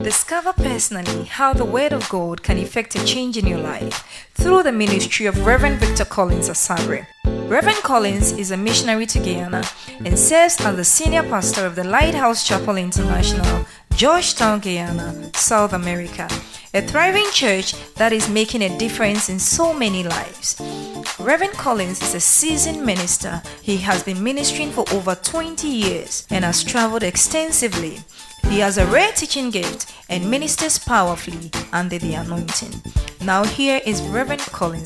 Discover personally how the Word of God can effect a change in your life through the ministry of Reverend Victor Collins Asabre. Reverend Collins is a missionary to Guyana and serves as the senior pastor of the Lighthouse Chapel International, Georgetown, Guyana, South America, a thriving church that is making a difference in so many lives. Reverend Collins is a seasoned minister. He has been ministering for over 20 years and has traveled extensively. He has a rare teaching gift and ministers powerfully under the anointing. Now here is Reverend Collins.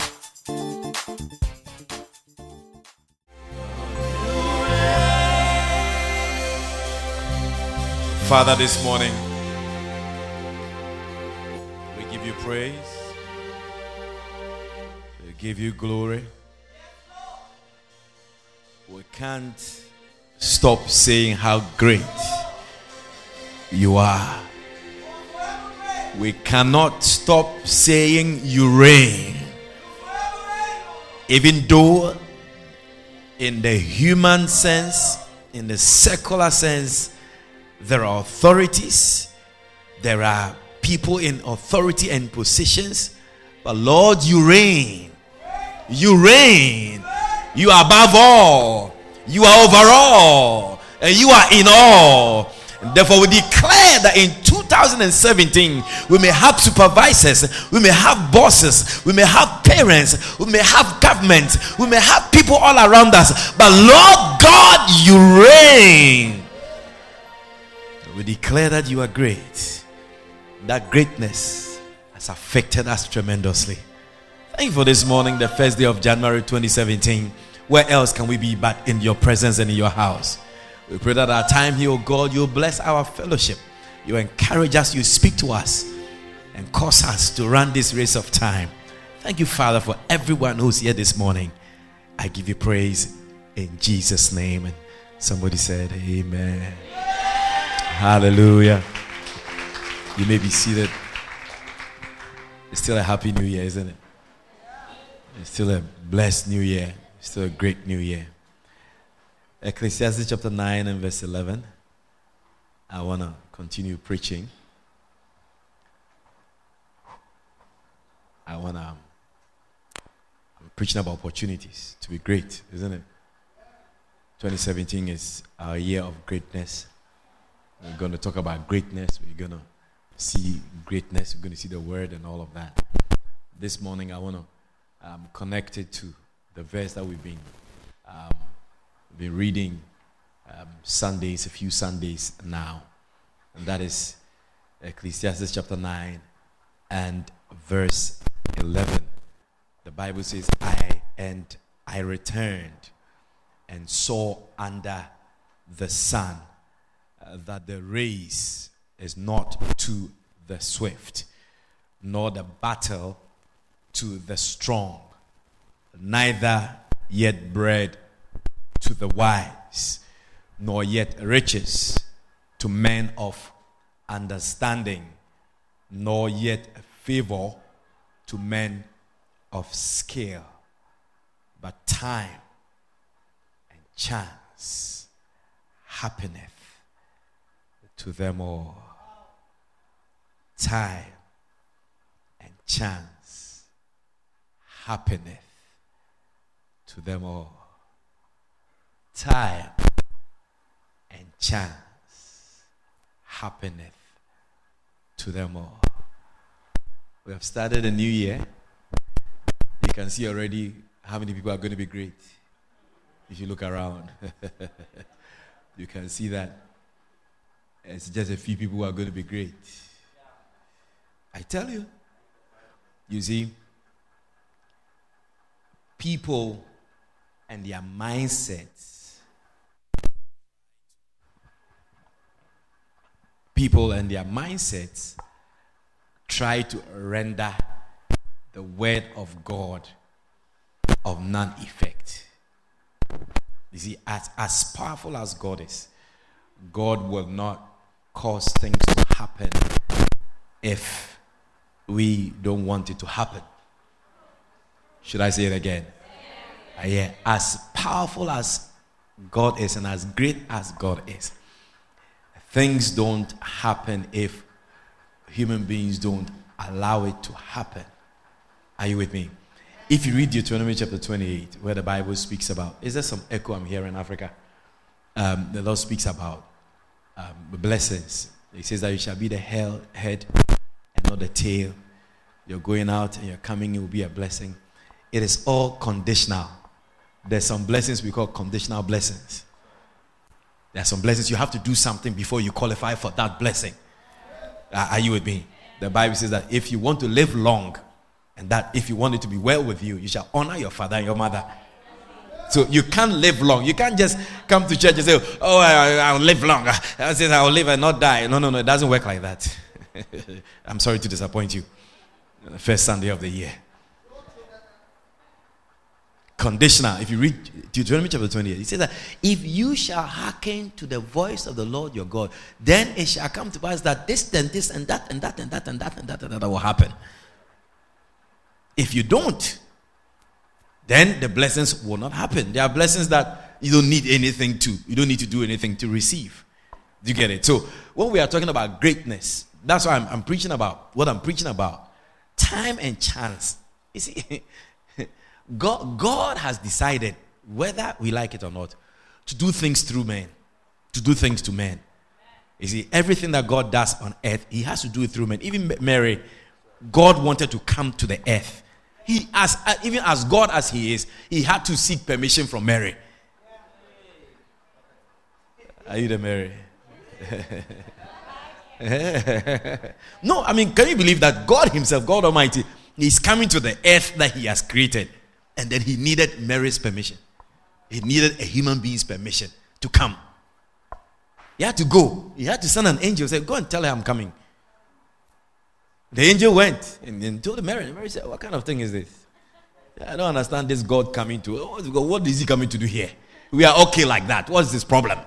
Father, this morning, we give you praise. We give you glory. We can't stop saying how great you are. We cannot stop saying you reign. Even though in the human sense, in the secular sense, there are authorities, there are people in authority and positions, but Lord, you reign. You reign. You are above all. You are over all. And you are in all. And therefore, we declare that in 2017, we may have supervisors, we may have bosses, we may have parents, we may have government, we may have people all around us. But Lord God, you reign. We declare that you are great. That greatness has affected us tremendously. Thank you for this morning, the first day of January 2017. Where else can we be but in your presence and in your house? We pray that our time here, oh God, you'll bless our fellowship. You encourage us, you speak to us, and cause us to run this race of time. Thank you, Father, for everyone who's here this morning. I give you praise in Jesus' name. And somebody said, Amen. Hallelujah. You may be seated. It's still a happy new year, isn't it? It's still a blessed new year. It's still a great new year. Ecclesiastes chapter 9 and verse 11. I want to continue preaching. I'm preaching about opportunities to be great, isn't it? 2017 is our year of greatness. We're going to talk about greatness. We're going to see greatness. We're going to see the word and all of that. This morning, I want to connect it to the verse that we've been reading Sundays, a few Sundays now. And that is Ecclesiastes chapter 9 and verse 11. The Bible says, I returned and saw under the sun that the race is not to the swift, nor the battle to the strong, neither yet bread to the wise, nor yet riches to men of understanding, nor yet favor to men of skill, but time and chance happeneth to them all. Time and chance happeneth to them all. Time and chance happeneth to them all. We have started a new year. You can see already how many people are going to be great. If you look around, you can see that it's just a few people who are going to be great. I tell you. You see, people and their mindsets. People and their mindsets try to render the word of God of none effect. You see, as powerful as God is, God will not cause things to happen if we don't want it to happen. Should I say it again? Yeah. As powerful as God is and as great as God is, things don't happen if human beings don't allow it to happen. Are you with me? If you read Deuteronomy chapter 28, where the Bible speaks about, is there some echo I'm hearing in Africa? The Lord speaks about blessings. He says that you shall be the head and not the tail. You're going out and you're coming, it will be a blessing. It is all conditional. There's some blessings we call conditional blessings. There are some blessings you have to do something before you qualify for that blessing. Are you with me? The Bible says that if you want to live long, and that if you want it to be well with you, you shall honor your father and your mother. So you can't live long. You can't just come to church and say, oh, I'll live long. I say I'll live and not die. No, it doesn't work like that. I'm sorry to disappoint you. The first Sunday of the year. Conditional. If you read Deuteronomy chapter 28, it says that if you shall hearken to the voice of the Lord your God, then it shall come to pass that this and this and that and that and that and that and that and that will happen. If you don't, then the blessings will not happen. There are blessings that you don't need anything to. You don't need to do anything to receive. Do you get it? So when we are talking about greatness, that's why I'm preaching about what I'm preaching about. Time and chance. You see, God has decided, whether we like it or not, to do things through men, to do things to men. You see, everything that God does on earth, he has to do it through men. Even Mary, God wanted to come to the earth. Even as God as he is, he had to seek permission from Mary. Are you there, Mary? No, I mean, can you believe that God himself, God Almighty, is coming to the earth that he has created, and then he needed Mary's permission. He needed a human being's permission to come. He had to go. He had to send an angel, say, go and tell her I'm coming. The angel went and told Mary. And Mary said, what kind of thing is this? I don't understand this God coming to. What is he coming to do here? We are okay like that. What's this problem?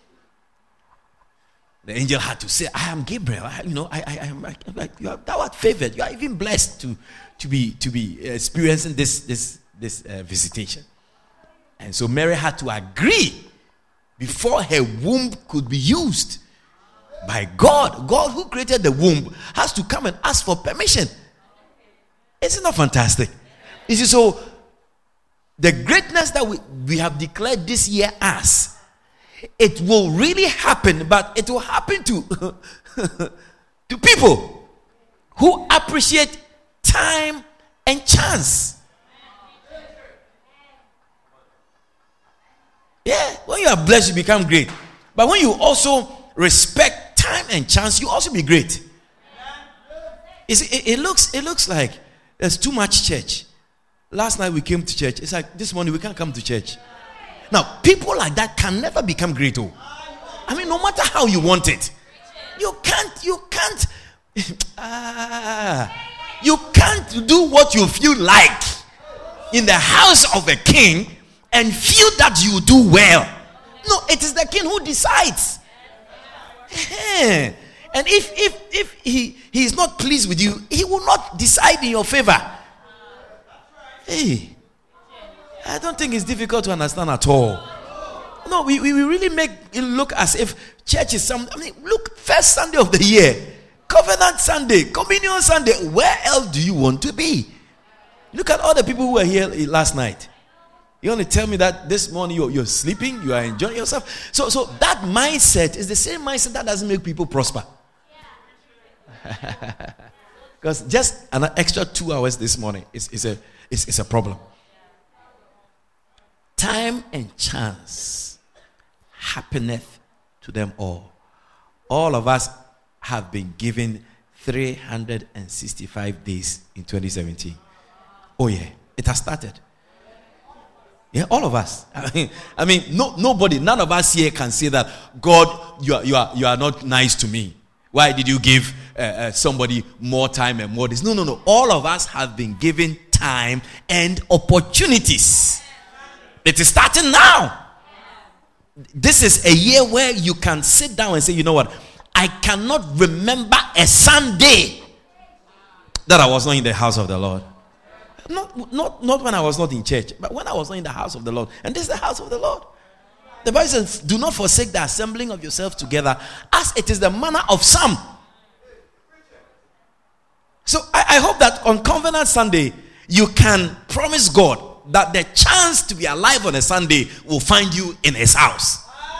The angel had to say, I am Gabriel. I am like you are, thou art favored. You are even blessed to be experiencing this visitation. And so Mary had to agree before her womb could be used by God. God who created the womb has to come and ask for permission. Isn't that fantastic? You see, so the greatness that we have declared this year as, it will really happen, but it will happen to to people who appreciate time and chance. Yeah, when you are blessed, you become great. But when you also respect time and chance, you also be great. It looks like there's too much church. Last night we came to church. It's like this morning we can't come to church. Now, people like that can never become great. Oh, I mean, no matter how you want it, you can't do what you feel like in the house of a king and feel that you do well. No, it is the king who decides. And if he is not pleased with you, he will not decide in your favor. Hey, I don't think it's difficult to understand at all. No, we really make it look as if church is some. I mean, look, first Sunday of the year, Covenant Sunday, Communion Sunday. Where else do you want to be? Look at all the people who were here last night. You only tell me that this morning you're sleeping, you are enjoying yourself. So that mindset is the same mindset that doesn't make people prosper. Because just an extra 2 hours this morning is a problem. Time and chance happeneth to them all. All of us have been given 365 days in 2017. Oh yeah, it has started. Yeah, all of us. I mean, nobody, none of us here can say that, God, you are not nice to me. Why did you give somebody more time and more days? No. All of us have been given time and opportunities. It is starting now. This is a year where you can sit down and say, you know what? I cannot remember a Sunday that I was not in the house of the Lord. Not when I was not in church, but when I was not in the house of the Lord. And this is the house of the Lord. The Bible says, do not forsake the assembling of yourselves together, as it is the manner of some. So I hope that on Covenant Sunday, you can promise God that the chance to be alive on a Sunday will find you in his house.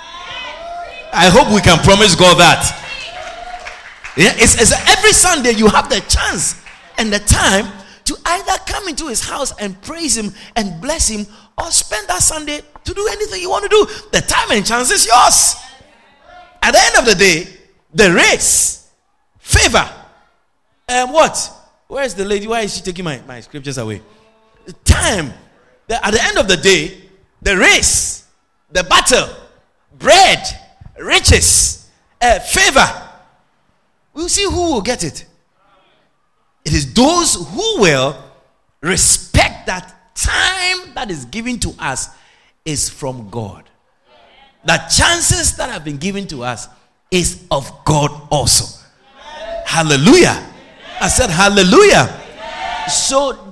I hope we can promise God that. Yeah, it's every Sunday you have the chance and the time to either come into his house and praise him and bless him, or spend that Sunday to do anything you want to do. The time and chance is yours. At the end of the day, the race, favor, what? Where is the lady? Why is she taking my scriptures away? The time. At the end of the day, the race, the battle, bread, riches, favor. We'll see who will get it. It is those who will respect that time that is given to us is from God. The chances that have been given to us is of God also. Hallelujah. I said hallelujah. So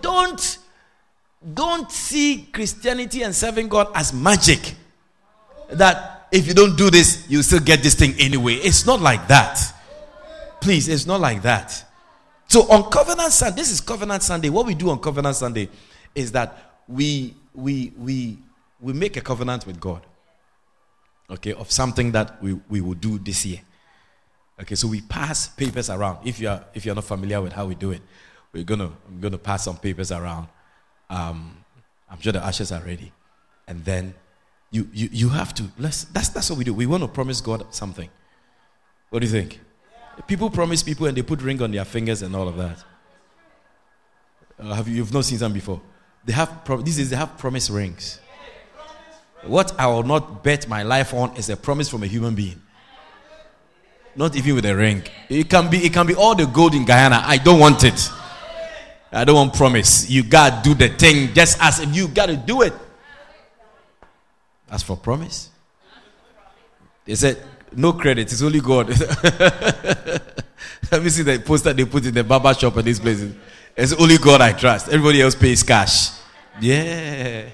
don't see Christianity and serving God as magic. That if you don't do this, you still get this thing anyway. It's not like that. Please, it's not like that. So on Covenant Sunday, this is Covenant Sunday. What we do on Covenant Sunday is that we make a covenant with God. Okay, of something that we will do this year. Okay, so we pass papers around. If you're not familiar with how we do it, I'm gonna pass some papers around. I'm sure the ushers are ready, and then you have to. That's what we do. We want to promise God something. What do you think? People promise people and they put ring on their fingers and all of that. You've not seen some before? They have promise rings. What I will not bet my life on is a promise from a human being. Not even with a ring. It can be all the gold in Guyana. I don't want it. I don't want promise. You gotta do the thing just as if you gotta do it. As for promise, they said no credit. It's only God. Let me see the poster they put in the barber shop and these places. It's only God I trust. Everybody else pays cash. Yeah.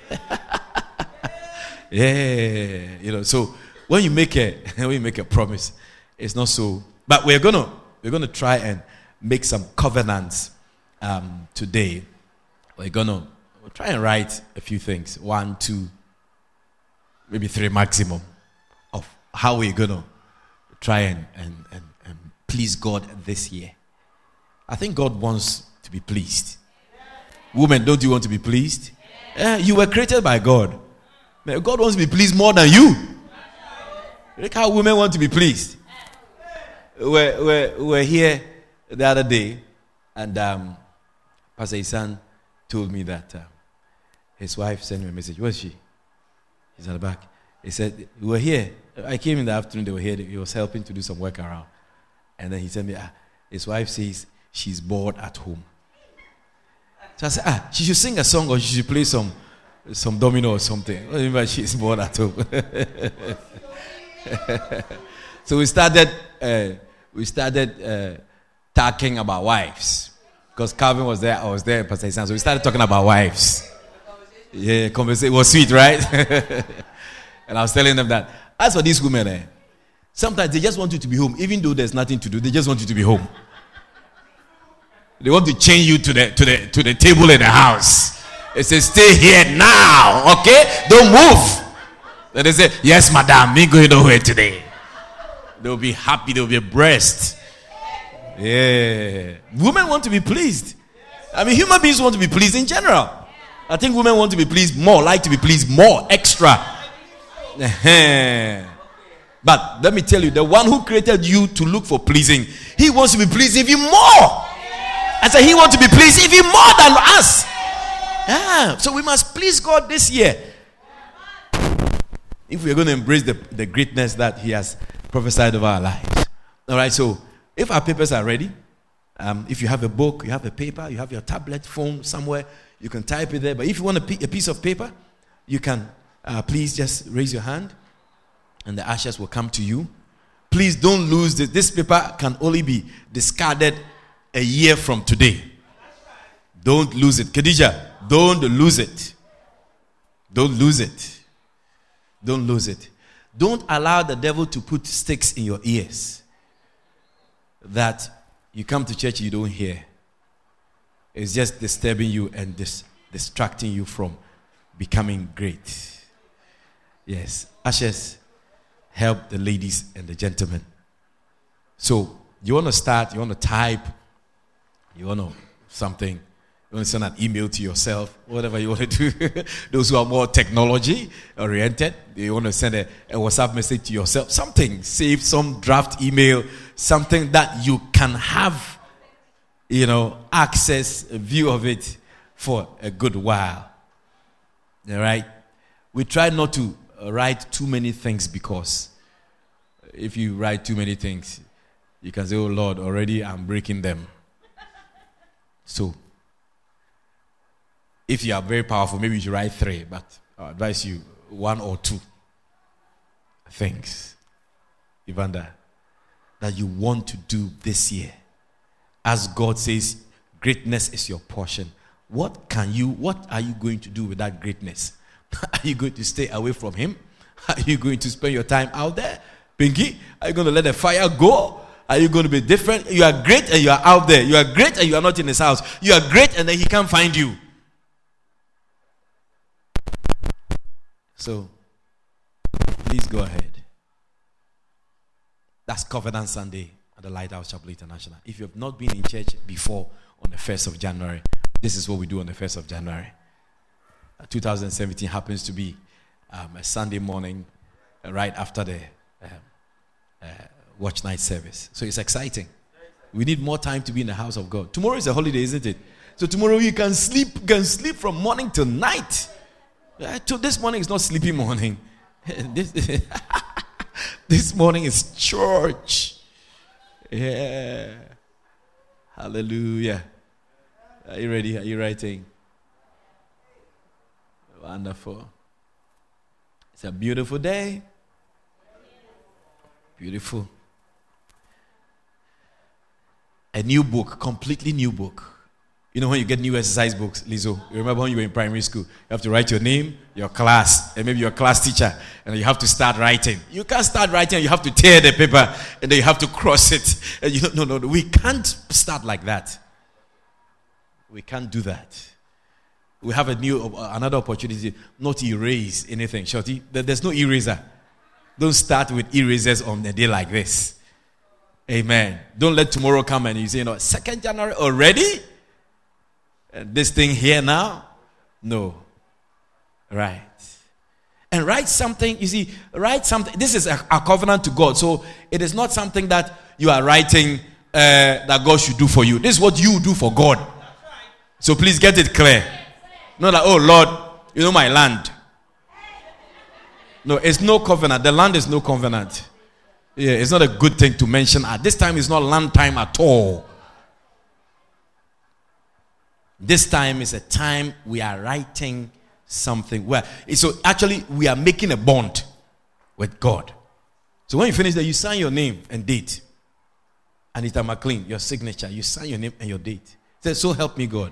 Yeah. So when you make a promise, it's not so. But we're gonna try and make some covenants today. We'll try and write a few things. 1, 2, maybe 3 maximum of how we're gonna try and please God this year. I think God wants to be pleased. Women, don't you want to be pleased? You were created by God. God wants to be pleased more than you. Look how women want to be pleased. We're here the other day, and Pastor Isan told me that his wife sent me a message. Where is she? She's at the back. He said, we were here. I came in the afternoon, they were here. He was helping to do some work around. And then he sent me, his wife says she's bored at home. So I said, she should sing a song or she should play some domino or something. What do you mean by she's bored at home? So we started talking about wives. Because Calvin was there, I was there, Pastor Isan. So we started talking about wives. Yeah, conversation was sweet, right? And I was telling them that as for these women, sometimes they just want you to be home, even though there's nothing to do. They just want you to be home. They want to chain you to the table in the house. They say, stay here now, okay? Don't move. Then they say, yes, madam, me going nowhere today. They'll be happy, they'll be abreast. Yeah. Women want to be pleased. I mean, human beings want to be pleased in general. I think women want to be pleased more, like to be pleased more, extra. But let me tell you, the one who created you to look for pleasing, he wants to be pleased even more. I said he wants to be pleased even more than us. So we must please God this year. If we're going to embrace the greatness that he has prophesied over our lives. All right, so if our papers are ready, if you have a book, you have a paper, you have your tablet, phone somewhere, you can type it there. But if you want a piece of paper, you can please just raise your hand and the ushers will come to you. Please don't lose this. This paper can only be discarded a year from today. Don't lose it. Khadija, don't lose it. Don't lose it. Don't lose it. Don't allow the devil to put sticks in your ears that you come to church, you don't hear. It's just disturbing you and distracting you from becoming great. Yes. Ushers, help the ladies and the gentlemen. So, you want to start, you want to type, you want to something, you want to send an email to yourself, whatever you want to do. Those who are more technology oriented, you want to send a WhatsApp message to yourself, something, save some draft email, something that you can have, access, a view of it for a good while. All right? We try not to write too many things, because if you write too many things, you can say, oh Lord, already I'm breaking them. So, if you are very powerful, maybe you should write 3, but I advise you 1 or 2 things, Evander, that you want to do this year. As God says, greatness is your portion. What are you going to do with that greatness? Are you going to stay away from Him? Are you going to spend your time out there? Pinky, are you going to let the fire go? Are you going to be different? You are great and you are out there. You are great and you are not in His house. You are great and then He can't find you. So, please go ahead. That's Covenant Sunday at the Lighthouse Chapel International. If you have not been in church before on the 1st of January, this is what we do on the 1st of January. 2017 happens to be a Sunday morning right after the watch night service. So it's exciting. We need more time to be in the house of God. Tomorrow is a holiday, isn't it? So tomorrow you can sleep from morning till night. This morning is not sleepy morning. This morning is church. Yeah. Hallelujah. Are you ready? Are you writing? Wonderful. It's a beautiful day. Beautiful. A new book, completely new book. You know when you get new exercise books, Lizzo, you remember when you were in primary school, you have to write your name, your class, and maybe your class teacher, and you have to start writing. You can't start writing, you have to tear the paper, and then you have to cross it. And no, we can't start like that. We can't do that. We have another opportunity not to erase anything. Shorty, there's no eraser. Don't start with erasers on a day like this. Amen. Don't let tomorrow come and you say, 2nd January already? This thing here now? No. Right. And write something. You see, write something. This is a covenant to God. So it is not something that you are writing that God should do for you. This is what you do for God. So please get it clear. Not like, oh Lord, my land. No, it's no covenant. The land is no covenant. Yeah, it's not a good thing to mention. At this time, it's not land time at all. This time is a time we are writing something. So actually, we are making a bond with God. So when you finish that, you sign your name and date. Anita McLean, your signature. You sign your name and your date. Say, so help me God.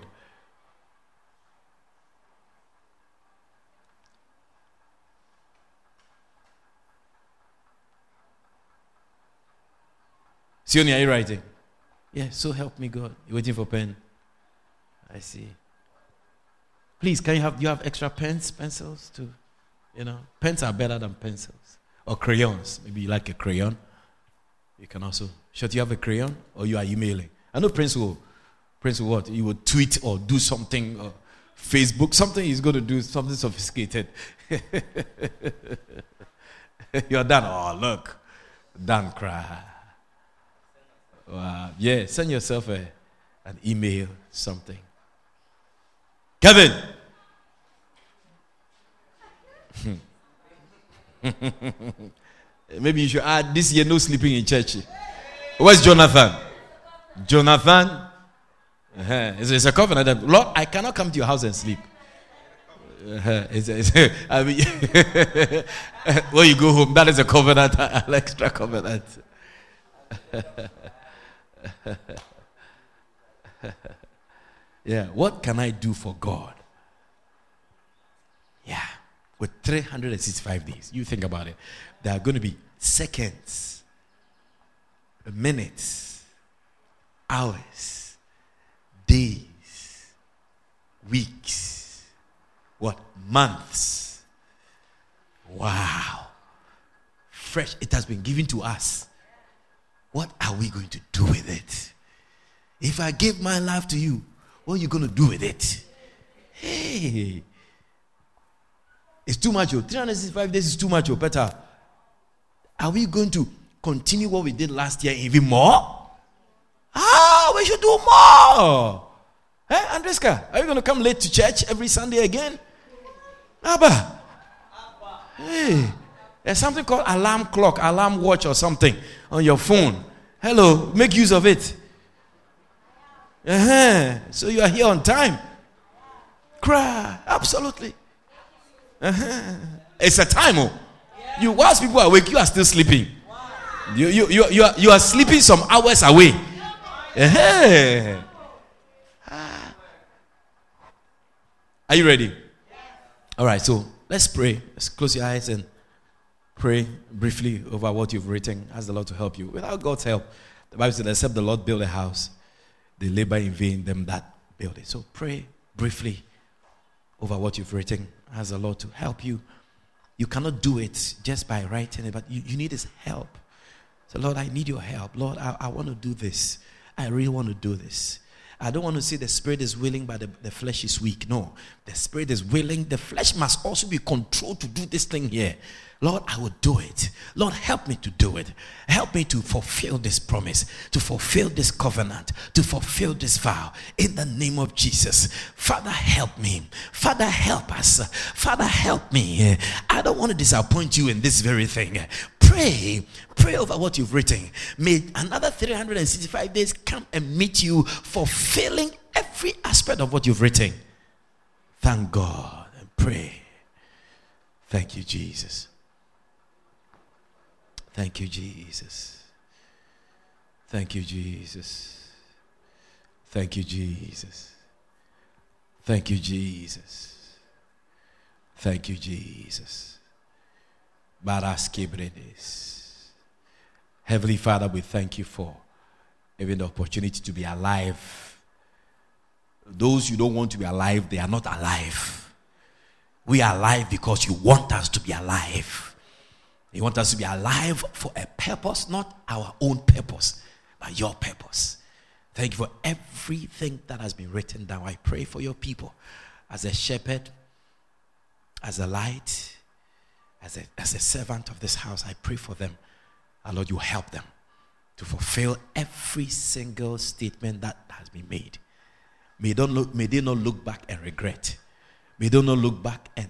Sioni, are you writing? Yeah, so help me God. You waiting for pen? I see. Please, do you have extra pens, pencils too? Pens are better than pencils. Or crayons. Maybe you like a crayon. You can also. Should you have a crayon? Or you are emailing? I know Prince will what? He will tweet or do something, or Facebook, something he's going to do, something sophisticated. You're done. Oh, look. Done, cry. Wow. Yeah, send yourself an email, something. Kevin. Maybe you should add this year no sleeping in church. Where's Jonathan? Jonathan? It's a covenant. Lord, I cannot come to your house and sleep. I mean, when you go home, that is a covenant, an extra covenant. Yeah, what can I do for God? Yeah, with 365 days, you think about it. There are going to be seconds, minutes, hours, days, weeks. What? Months. Wow. Fresh. It has been given to us. What are we going to do with it? If I give my life to you, what are you going to do with it? Hey. It's too much. 365 days is too much. Better. Are we going to continue what we did last year even more? We should do more. Hey, Andreska, are you going to come late to church every Sunday again? Abba. Hey, there's something called alarm clock, alarm watch or something on your phone. Hello, make use of it. So you are here on time. Cry, absolutely. It's a time. You whilst people are awake, you are still sleeping. You are sleeping some hours away. Are you ready? All right, so let's pray. Let's close your eyes and pray briefly over what you've written. Ask the Lord to help you. Without God's help, the Bible says, except the Lord build a house, they labor in vain, them that build it. So pray briefly over what you've written. Ask the Lord to help you. You cannot do it just by writing it, but you need His help. So, Lord, I need your help. Lord, I want to do this. I really want to do this. I don't want to say the spirit is willing, but the flesh is weak. No, the spirit is willing. The flesh must also be controlled to do this thing here. Lord, I will do it. Lord, help me to do it. Help me to fulfill this promise, to fulfill this covenant, to fulfill this vow. In the name of Jesus. Father, help me. Father, help us. Father, help me. I don't want to disappoint you in this very thing. Pray over what you've written. May another 365 days come and meet you, fulfilling every aspect of what you've written. Thank God and pray. Thank you, Jesus. Thank you, Jesus. Thank you, Jesus. Thank you, Jesus. Thank you, Jesus. Thank you, Jesus. Heavenly Father, we thank you for even the opportunity to be alive. Those you don't want to be alive, they are not alive. We are alive because you want us to be alive. You want us to be alive for a purpose, not our own purpose, but your purpose. Thank you for everything that has been written down. I pray for your people as a shepherd, as a light, as a servant of this house. I pray for them. And Lord, you help them to fulfill every single statement that has been made. May they not look back and regret. May they not look back and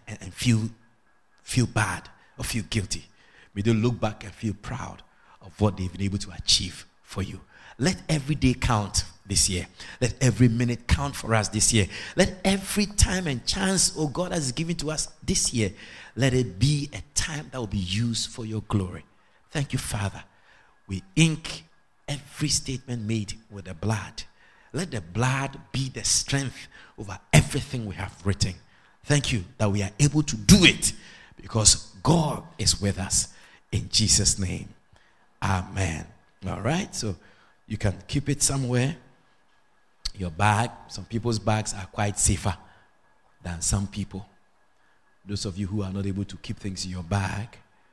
feel bad or feel guilty. May they look back and feel proud of what they've been able to achieve for you. Let every day count this year. Let every minute count for us this year. Let every time and chance, oh God, has given to us this year, let it be a time that will be used for your glory. Thank you, Father. We ink every statement made with the blood. Let the blood be the strength over everything we have written. Thank you that we are able to do it because God is with us. In Jesus' name, amen. All right, so you can keep it somewhere. Your bag. Some people's bags are quite safer than some people. Those of you who are not able to keep things in your bag,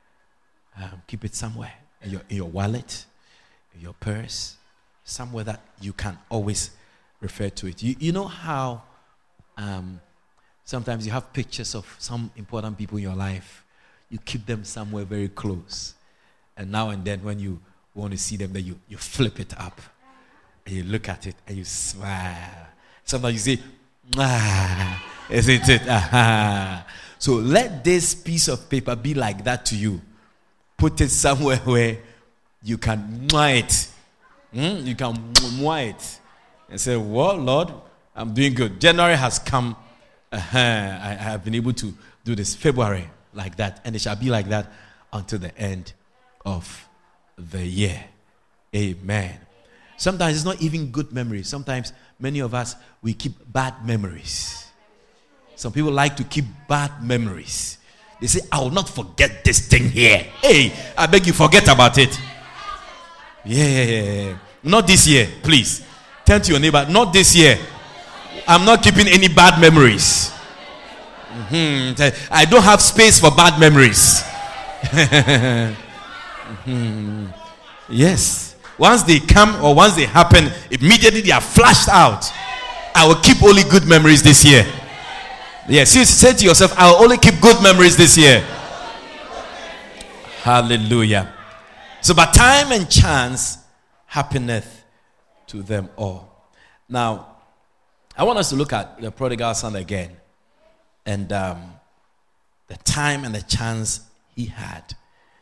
keep it somewhere. In your wallet, in your purse, somewhere that you can always refer to it. You know how sometimes you have pictures of some important people in your life. You keep them somewhere very close. And now and then when you want to see them, then you flip it up. And you look at it and you smile. Sometimes you say, isn't it? So let this piece of paper be like that to you. Put it somewhere where you can mwah it. You can mwah it. And say, well, Lord, I'm doing good. January has come. I have been able to do this. February, like that. And it shall be like that until the end of the year. Amen. Sometimes it's not even good memories. Sometimes many of us, we keep bad memories. Some people like to keep bad memories. They say, I will not forget this thing here. Hey, I beg you, forget about it. Yeah. Not this year, please. Turn to your neighbor. Not this year. I'm not keeping any bad memories. I don't have space for bad memories. Yes. Once they come or once they happen, immediately they are flashed out. I will keep only good memories this year. Yes, you say to yourself, I will only keep good memories this year. Hallelujah. So, but time and chance happeneth to them all. Now, I want us to look at the prodigal son again. And the time and the chance he had.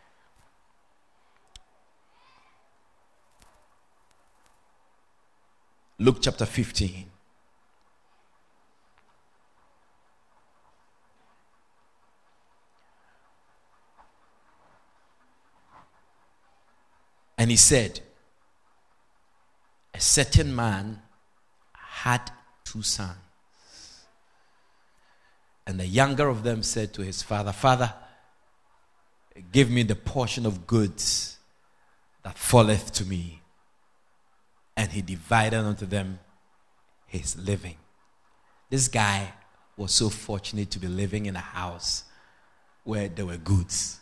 Luke chapter 15. And he said, a certain man had 2 sons. And the younger of them said to his father, Father, give me the portion of goods that falleth to me. And he divided unto them his living. This guy was so fortunate to be living in a house where there were goods.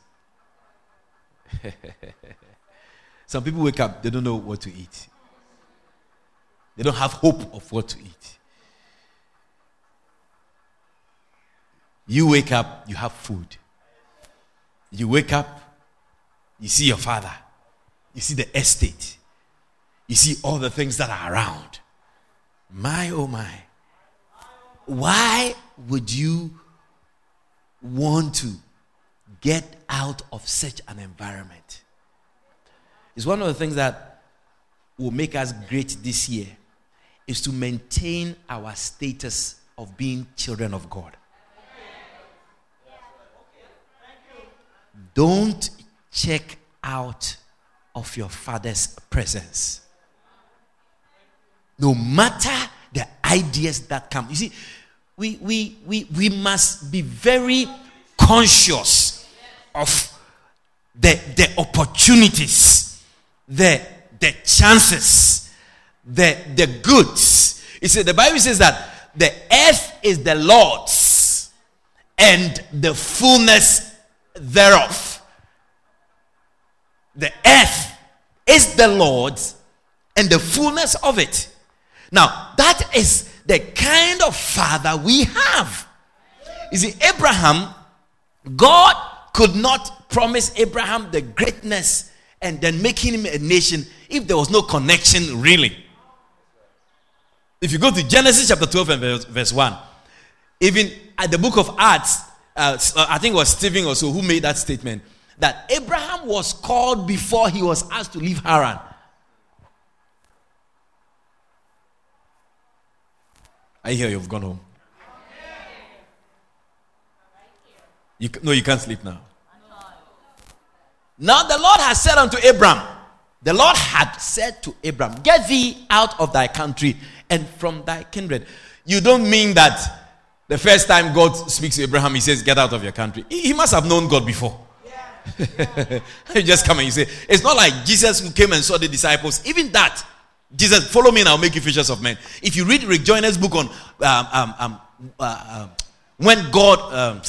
Some people wake up, they don't know what to eat. They don't have hope of what to eat. You wake up, you have food. You wake up, you see your father. You see the estate. You see all the things that are around. My, oh my. Why would you want to get out of such an environment? It's one of the things that will make us great this year is to maintain our status of being children of God. Don't check out of your father's presence. No matter the ideas that come. You see, we must be very conscious of the opportunities, the chances, the goods. You see, the Bible says that the earth is the Lord's and the fullness thereof. The earth is the Lord's and the fullness of it. Now, that is the kind of father we have. You see, Abraham, God could not promise Abraham the greatness and then making him a nation if there was no connection really. If you go to Genesis chapter 12 and verse 1, even at the book of Acts, I think it was Stephen or so who made that statement, that Abraham was called before he was asked to leave Haran. I hear you've gone home. You can't sleep now. Now the Lord has said unto Abraham, the Lord had said to Abraham, get thee out of thy country and from thy kindred. You don't mean that the first time God speaks to Abraham, he says, get out of your country. He must have known God before. Yeah. You just come and you say, it's not like Jesus who came and saw the disciples. Even that, Jesus, follow me and I'll make you fishers of men. If you read Rick Joyner's book on when God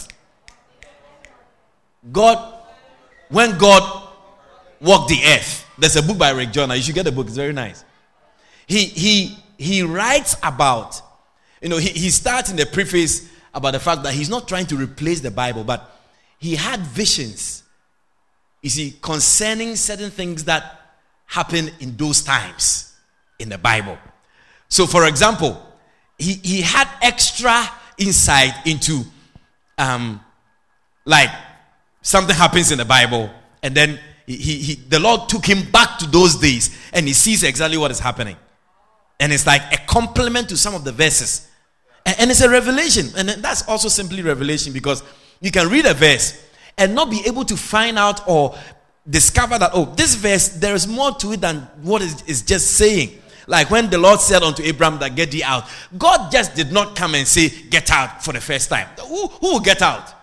walked the earth. There's a book by Rick Joyner. You should get the book. It's very nice. He writes about, he starts in the preface about the fact that he's not trying to replace the Bible, but he had visions, you see, concerning certain things that happened in those times in the Bible. So, for example, he had extra insight into, like something happens in the Bible, and then the Lord took him back to those days, and he sees exactly what is happening. And it's like a complement to some of the verses. And it's a revelation. And that's also simply revelation, because you can read a verse and not be able to find out or discover that, this verse, there is more to it than what is just saying. Like when the Lord said unto Abraham that get thee out. God just did not come and say, get out for the first time. Who will get out?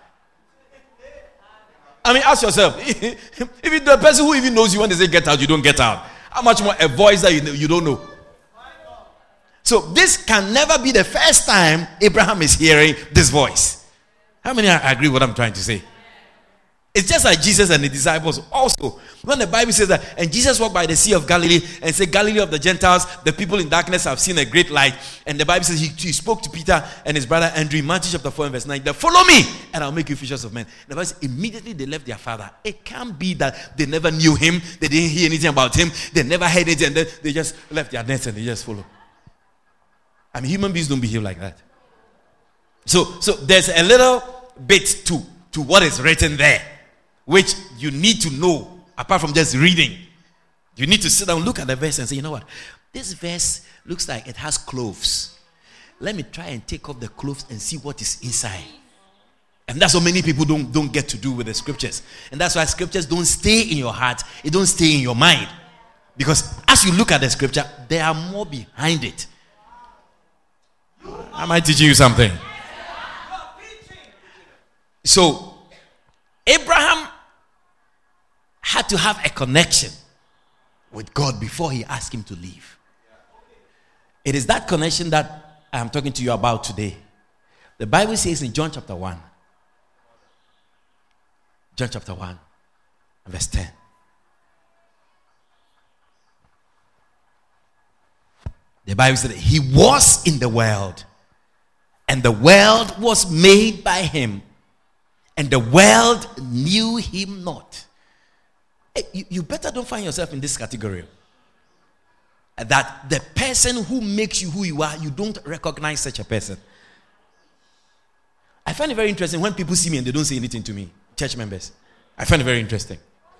I mean, ask yourself. If it's the person who even knows you when they say get out, you don't get out. How much more a voice that you don't know? So this can never be the first time Abraham is hearing this voice. How many agree with what I'm trying to say? It's just like Jesus and the disciples also. When the Bible says that, and Jesus walked by the Sea of Galilee and said, Galilee of the Gentiles, the people in darkness have seen a great light. And the Bible says he spoke to Peter and his brother Andrew in Matthew chapter 4 and verse 9. Follow me and I'll make you fishers of men. And the Bible says immediately they left their father. It can't be that they never knew him. They didn't hear anything about him. They never heard anything. And then they just left their nets and they just followed. I mean, human beings don't behave like that. So there's a little bit to what is written there, which you need to know apart from just reading. You need to sit down, look at the verse and say, you know what? This verse looks like it has clothes. Let me try and take off the clothes and see what is inside. And that's what many people don't get to do with the scriptures. And that's why scriptures don't stay in your heart. It don't stay in your mind. Because as you look at the scripture, there are more behind it. Am I teaching you something? So, Abraham had to have a connection with God before he asked him to leave. It is that connection that I am talking to you about today. The Bible says in John chapter 1, verse 10. The Bible said he was in the world, and the world was made by him, and the world knew him not. You better don't find yourself in this category. That the person who makes you who you are, you don't recognize such a person. I find it very interesting when people see me and they don't say anything to me. Church members. I find it very interesting.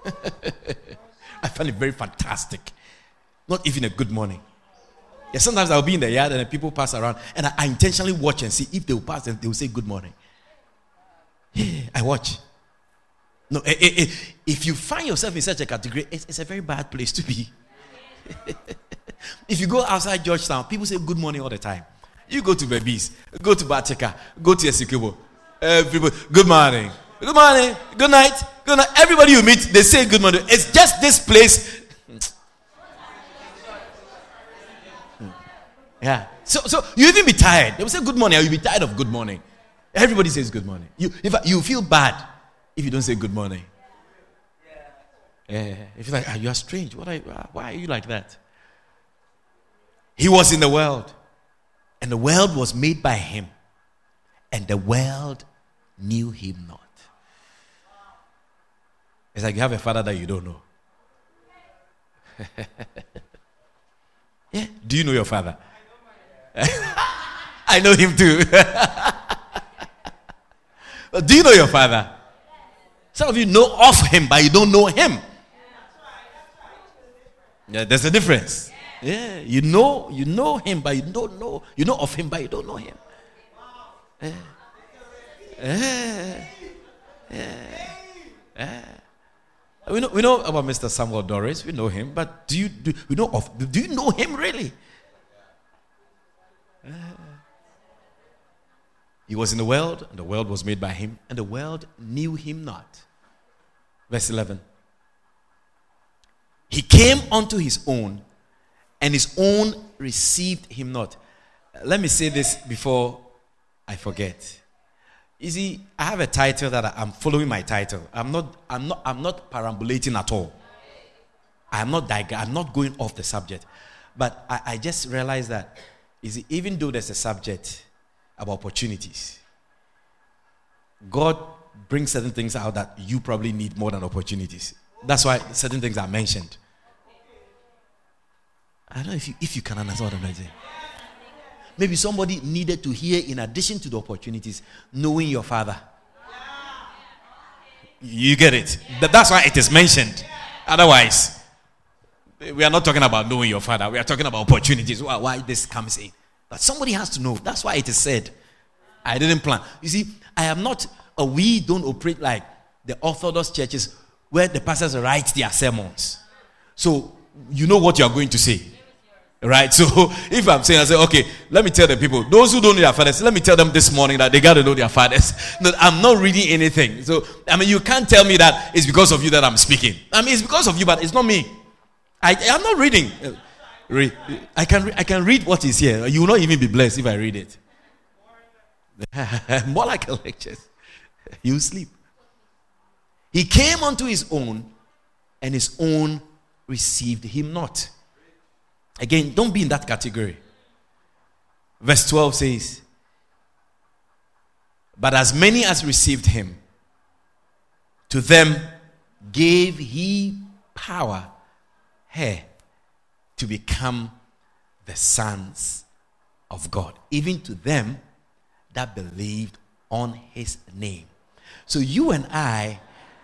I find it very fantastic. Not even a good morning. Yeah, sometimes I'll be in the yard and people pass around and I intentionally watch and see if they will pass and they will say good morning. Yeah, I watch. No, if you find yourself in such a category, it's a very bad place to be. If you go outside Georgetown, people say good morning all the time. You go to Babies, go to Bacheka, go to Essequibo. Everybody, good morning, good morning, good night, good night. Everybody you meet, they say good morning. It's just this place. Yeah. So you even be tired. They will say good morning, or you'll be tired of good morning. Everybody says good morning. You feel bad if you don't say good morning. Yeah. If you're like, you are strange. Why are you like that? He was in the world, and the world was made by him, and the world knew him not. It's like you have a father that you don't know. Yeah. Do you know your father? I know him too. Do you know your father? Some of you know of him, but you don't know him. Yeah, there's a difference. Yeah, you know him, but you don't know. You know of him, but you don't know him. We know about Mr. Samuel Doris. We know him, but do you know him really? He was in the world, and the world was made by him, and the world knew him not. Verse 11. He came unto his own, and his own received him not. Let me say this before I forget. You see, I have a title that I'm following my title. I'm not perambulating at all. I'm not going off the subject. But I just realized that, you see, even though there's a subject about opportunities, God brings certain things out that you probably need more than opportunities. That's why certain things are mentioned. I don't know if you can understand what I'm saying. Maybe somebody needed to hear, in addition to the opportunities, knowing your father. You get it? That's why it is mentioned. Otherwise, we are not talking about knowing your father. We are talking about opportunities. Why this comes in. But somebody has to know. That's why it is said. I didn't plan. You see, we don't operate like the Orthodox churches where the pastors write their sermons. So, you know what you are going to say. Right? So, if I'm saying, I say, okay, let me tell the people, those who don't know their fathers, let me tell them this morning that they got to know their fathers. No, I'm not reading anything. So, you can't tell me that it's because of you that I'm speaking. It's because of you, but it's not me. I'm not reading. I can read what is here. You will not even be blessed if I read it. More like a lecture. You sleep. He came unto his own, and his own received him not. Again, don't be in that category. Verse 12 says, but as many as received him, to them gave he power, to become the sons of God, even to them that believed on his name. So you and I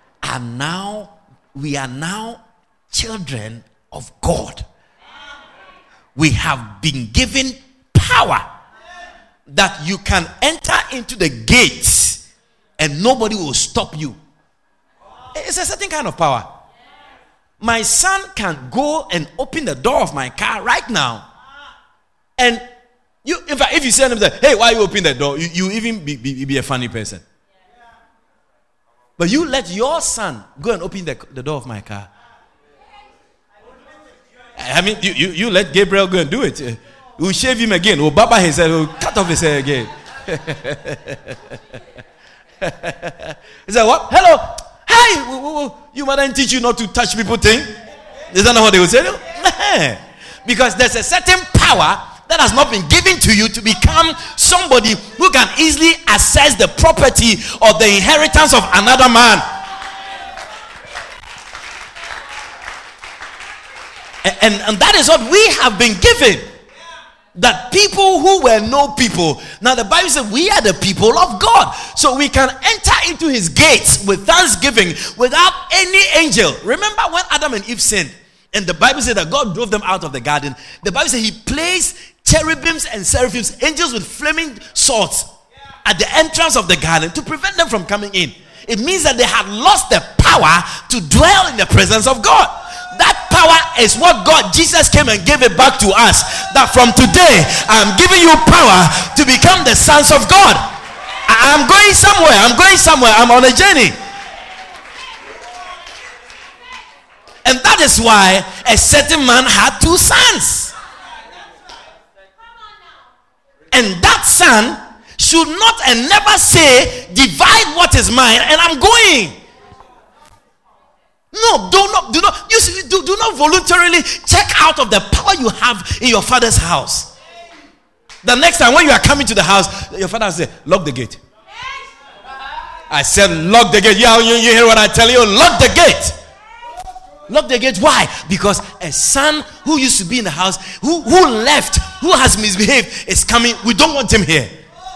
we are now children of God. We have been given power that you can enter into the gates and nobody will stop you. It's a certain kind of power. My son can go and open the door of my car right now, and if you say to him, hey, why you open the door? You even be a funny person. But you let your son go and open the door of my car. I mean, you let Gabriel go and do it. We'll shave him again. We'll baba his head. We'll cut off his hair again. He said, what? Hello. Hey, you mother didn't teach you not to touch people thing? Is that not what they will say? Because there's a certain power that has not been given to you to become somebody who can easily access the property or the inheritance of another man. And that is what we have been given. That people who were no people. Now the Bible says we are the people of God. So we can enter into his gates with thanksgiving without any angel. Remember when Adam and Eve sinned? And the Bible said that God drove them out of the garden. The Bible said he placed cherubims and seraphims, angels with flaming swords at the entrance of the garden to prevent them from coming in. It means that they had lost the power to dwell in the presence of God. That power is what Jesus came and gave it back to us. That from today, I'm giving you power to become the sons of God. I'm going somewhere. I'm on a journey. And that is why a certain man had two sons. And that son should not and never say, divide what is mine and I'm going. No, do not voluntarily check out of the power you have in your father's house. The next time when you are coming to the house, your father will say, lock the gate. I said, lock the gate. Yeah, you hear what I tell you? Lock the gate. Lock the gate. Why? Because a son who used to be in the house, who left, who has misbehaved, is coming. We don't want him here.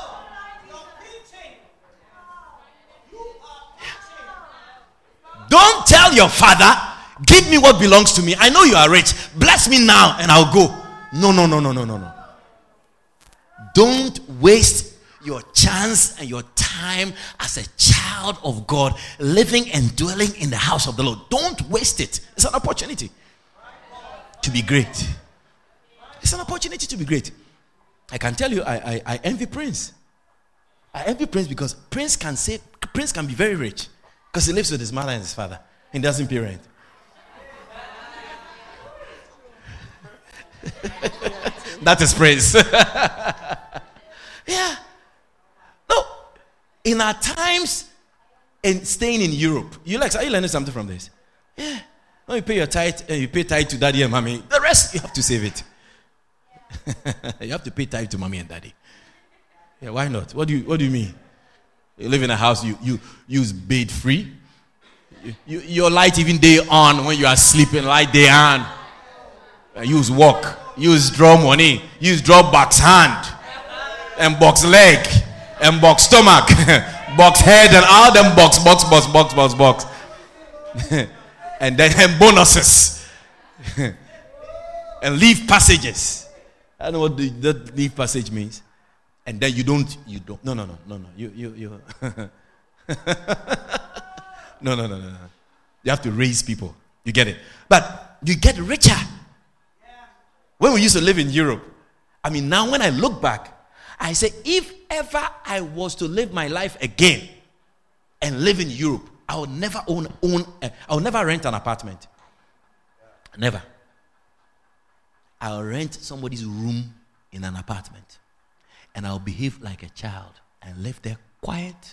Don't tell your father, give me what belongs to me. I know you are rich. Bless me now and I'll go. No. Don't waste your chance and your time as a child of God living and dwelling in the house of the Lord. Don't waste it. It's an opportunity to be great. It's an opportunity to be great. I can tell you, I envy Prince. I envy Prince because Prince can be very rich. Because he lives with his mother and his father. He doesn't pay rent. That is praise. Yeah. No. In our times in staying in Europe, are you learning something from this? Yeah. No, you pay your tithe and you pay tithe to daddy and mommy. The rest you have to save it. You have to pay tithe to mommy and daddy. Yeah, why not? What do you mean? You live in a house, you use bed free. Your light even day on when you are sleeping, light day on. Use walk, use draw money, use draw box hand, and box leg, and box stomach, box head, and all them box. And then bonuses. And leave passages. I don't know what that leave passage means. And then you don't. No. You. No. You have to raise people. You get it. But you get richer. When we used to live in Europe, I mean, now when I look back, I say, if ever I was to live my life again and live in Europe, I would never I would never rent an apartment. Never. I'll rent somebody's room in an apartment. And I'll behave like a child and live there quiet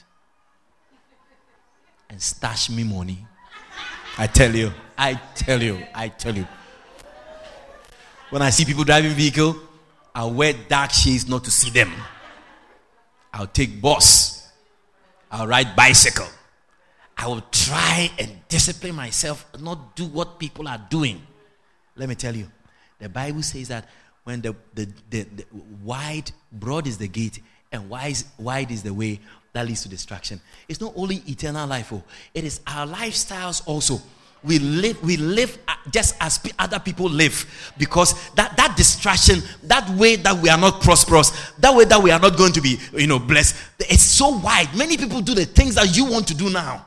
and stash me money. I tell you. When I see people driving vehicle, I'll wear dark shades not to see them. I'll take bus. I'll ride bicycle. I will try and discipline myself, not do what people are doing. Let me tell you, the Bible says that when the broad is the gate and wide is the way that leads to destruction. It's not only eternal life, it is our lifestyles also. We live just as other people live, because that distraction, that way that we are not prosperous, that way that we are not going to be, blessed, it's so wide. Many people do the things that you want to do now.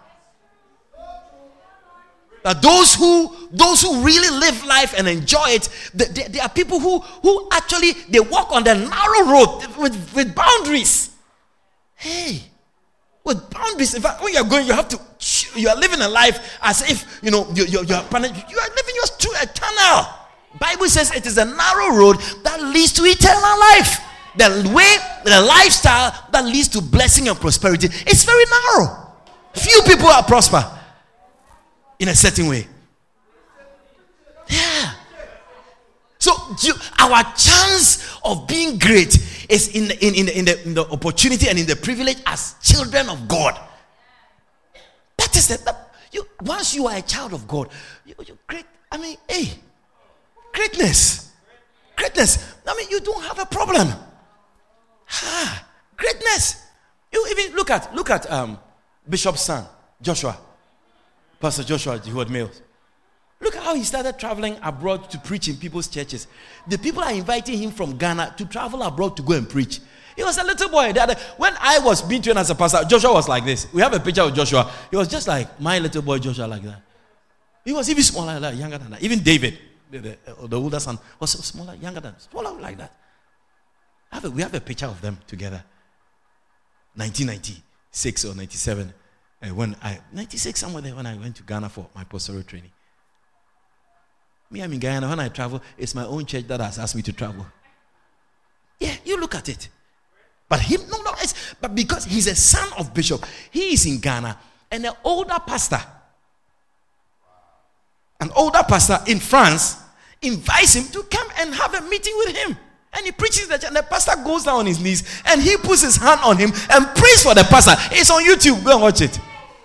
Those who really live life and enjoy it, there are people who actually they walk on the narrow road with boundaries. Hey, with boundaries. In fact, when you are going, you are living a life as if you are living yours through a tunnel. Bible says it is a narrow road that leads to eternal life. The lifestyle that leads to blessing and prosperity, it's very narrow. Few people are prosper in a certain way. Yeah. So our chance of being great is in the opportunity and in the privilege as children of God. That is it. Once you are a child of God, you're great. Greatness. You don't have a problem. Greatness. You even look at Bishop's son, Joshua. Pastor Joshua Jehoad Mills. Look at how he started traveling abroad to preach in people's churches. The people are inviting him from Ghana to travel abroad to go and preach. He was a little boy. When I was being trained as a pastor, Joshua was like this. We have a picture of Joshua. He was just like my little boy Joshua, like that. He was even smaller, younger than that. Even David, the older son, was smaller like that. We have a picture of them together. 1996 or 97. 96 somewhere there when I went to Ghana for my pastoral training. I'm in Ghana. When I travel, it's my own church that has asked me to travel. Yeah, you look at it. But but because he's a son of Bishop, he is in Ghana, and an older pastor in France invites him to come and have a meeting with him. And he preaches the church, and the pastor goes down on his knees and he puts his hand on him and prays for the pastor. It's on YouTube. Go and watch it.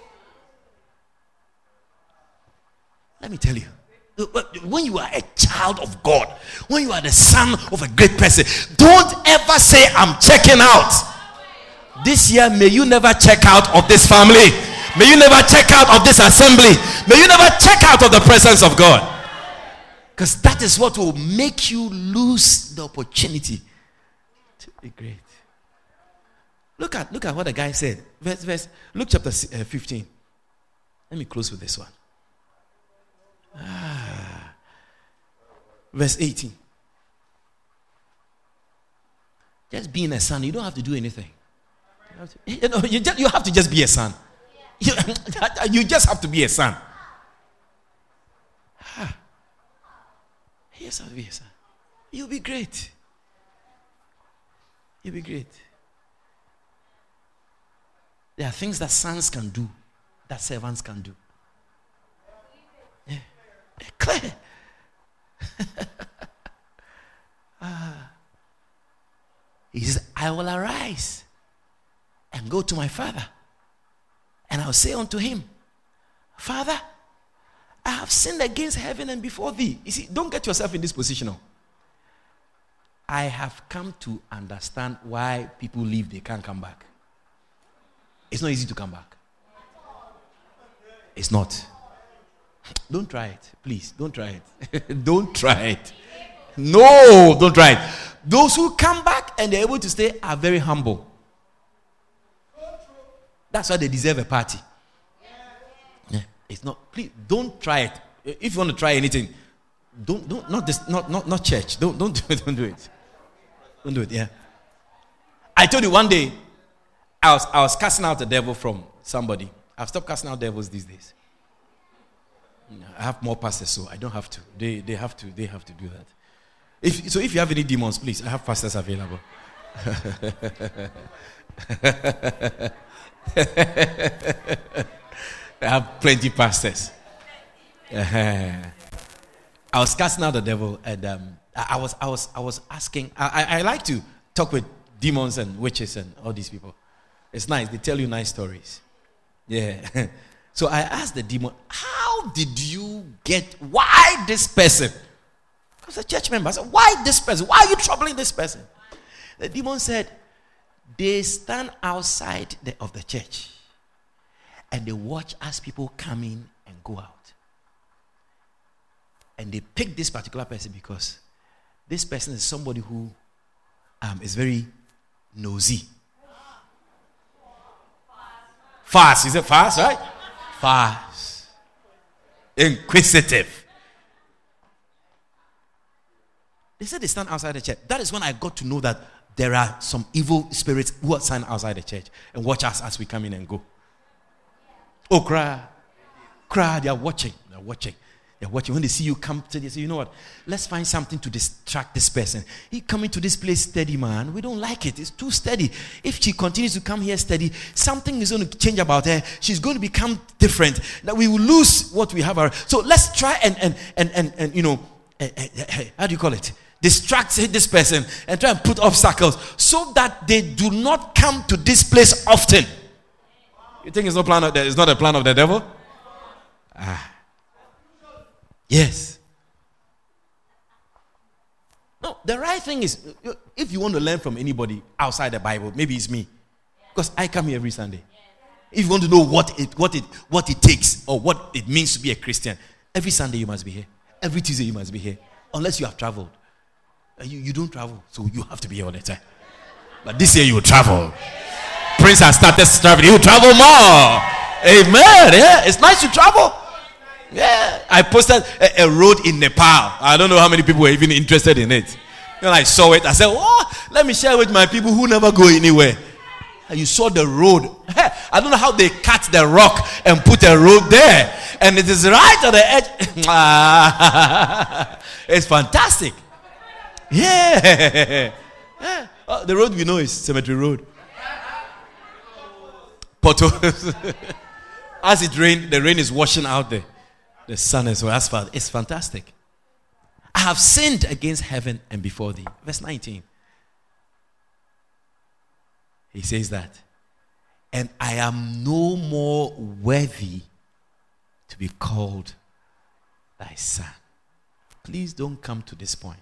Let me tell you, when you are a child of God, when you are the son of a great person, don't ever say, I'm checking out. This year, may you never check out of this family. May you never check out of this assembly. May you never check out of the presence of God. Because that is what will make you lose the opportunity to be great. Look at what the guy said. Luke chapter 15. Let me close with this one. Verse 18. Just being a son, you don't have to do anything. You have to just be a son. You just have to be a son. Yes, I'll be a son. You'll be great. You'll be great. There are things that sons can do that servants can do. Yeah. Clear. He says, I will arise and go to my father, and I'll say unto him, Father, I have sinned against heaven and before thee. You see, don't get yourself in this position. I have come to understand why people leave, they can't come back. It's not easy to come back. It's not. Don't try it. Please, don't try it. Don't try it. No, don't try it. Those who come back and they're able to stay are very humble. That's why they deserve a party. Yeah, it's not. Please, don't try it. If you want to try anything, not church. Don't do it. Don't do it. Don't do it. Yeah. I told you one day, I was casting out the devil from somebody. I've stopped casting out devils these days. I have more pastors, so I don't have to. They have to do that. If you have any demons, please, I have pastors available. I have plenty pastors. I was casting out the devil, and I was asking. I like to talk with demons and witches and all these people. It's nice. They tell you nice stories. Yeah. So I asked the demon, how did you get, why this person? I was a church member. I said, why this person? Why are you troubling this person? The demon said, they stand outside of the church and they watch as people come in and go out. And they pick this particular person because this person is somebody who is very nosy. Fast. Is it fast, right? Fast. Inquisitive. They said they stand outside the church. That is when I got to know that there are some evil spirits who are standing outside the church and watch us as we come in and go. Oh, cry. They are watching. When they see you come to this, you know what? Let's find something to distract this person. He coming to this place steady, man. We don't like it. It's too steady. If she continues to come here steady, something is going to change about her. She's going to become different. That we will lose what we have. So let's try and how do you call it? Distract this person and try and put obstacles so that they do not come to this place often. You think it's not a plan of the devil? Yes. No, the right thing is, if you want to learn from anybody outside the Bible, maybe it's me, because I come here every Sunday. If you want to know what it takes or what it means to be a Christian, every Sunday you must be here. Every Tuesday you must be here, unless you have traveled. You don't travel, so you have to be here all the time. But this year you will travel. Prince has started traveling. He will travel more. Amen. Yeah, it's nice to travel. Yeah, I posted a road in Nepal. I don't know how many people were even interested in it. When I saw it, I said, "Oh, let me share with my people who never go anywhere." And you saw the road. I don't know how they cut the rock and put a road there, and it is right at the edge. It's fantastic. Yeah. The road we know is Cemetery Road. Potholes. As it rained, the rain is washing out the sun as well. Asphalt. It's fantastic. I have sinned against heaven and before thee. Verse 19. He says that. And I am no more worthy to be called thy son. Please don't come to this point.